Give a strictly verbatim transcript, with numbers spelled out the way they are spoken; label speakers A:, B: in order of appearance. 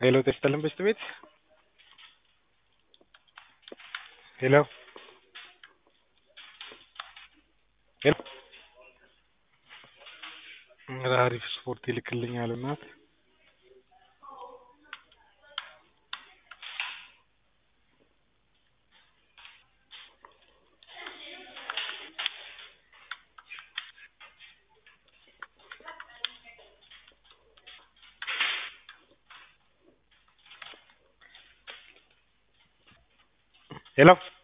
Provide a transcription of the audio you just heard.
A: ሄሎ ተስተለም በስት ቤት ሄሎ ሄሎ አሪፍ ስፖርት ይልክልኛል እናት ሄሎ